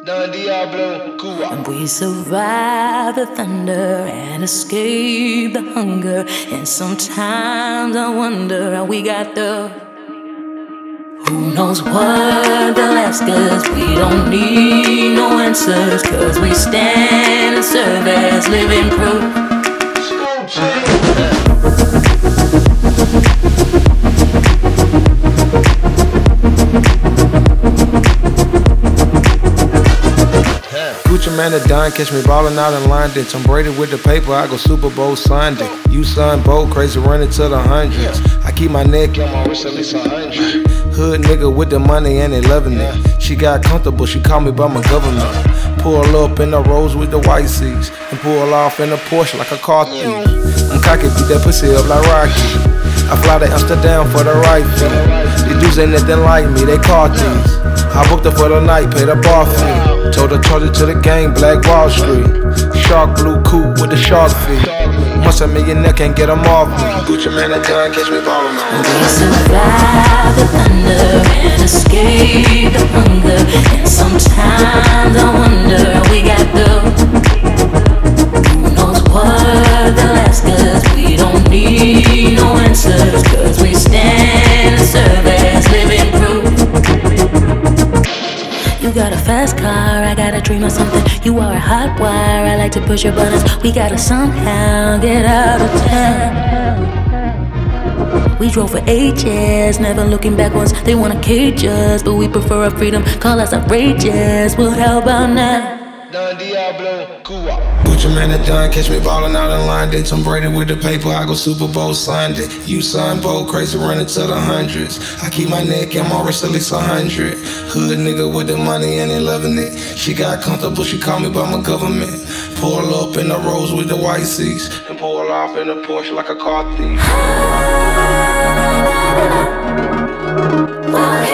Don Diablo, Cuba. And we survive the thunder and escape the hunger. And sometimes I wonder how we got the. Who knows what they'll ask us? We don't need no answers, cause we stand and serve as living proof. Gucci Mane and Don catch me ballin' out in London. Tom Brady with the paper, I go Super Bowl Sunday. You son Bo, crazy running to the hundreds. I keep my neck on my wrist at least 100. Hood nigga with the money and they loving it. She got comfortable, she called me by my government. Pull up in the Rolls with the white seats and pull off in the Porsche like a car thief. I'm cocky, beat that pussy up like Rocky. I fly to Amsterdam for the right fee. These dudes ain't nothing like me, they car thieves. I booked her for the night, paid a bar fee. Told her charge it to the gang, Black Wall Street. Shark blue coupe with the shark feet. Once a millionaire can't get them off me. Gucci Mane and Don catch me ballin' out. We survive the thunder and escape the hunger. And sometimes I wonder how we got the. Who knows what they'll ask us? We don't need no answers, cause we stand and serve as living proof. You got a fast car, I got a dream of something. You are a hot wire, I like to push your buttons. We gotta somehow get out of town. We drove for 8 years, never looking backwards. They wanna cage us, but we prefer our freedom. Call us outrageous, well how about now? Don Diablo, Cuba. Gucci Mane and Don catch me ballin' out in London. Tom Brady with the paper, I go Super Bowl Sunday. You son Bo, crazy running to the hundreds. I keep my neck and my wrist at least 100. Hood nigga with the money and they loving it. She got comfortable, she called me by my government. Pull up in the Rolls with the white seats and pull off in the Porsche like a car thief.